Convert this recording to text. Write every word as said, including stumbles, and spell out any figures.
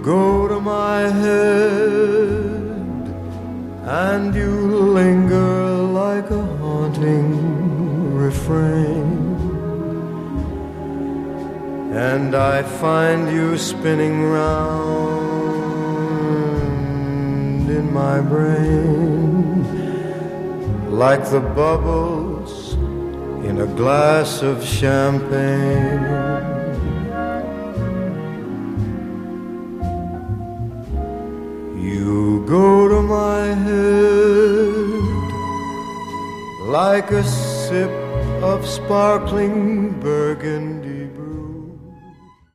go to my head, and you linger like a haunting refrain, and I find you spinning round in my brain like the bubbles in a glass of champagne. You go to my head like a sip of sparkling Burgundy,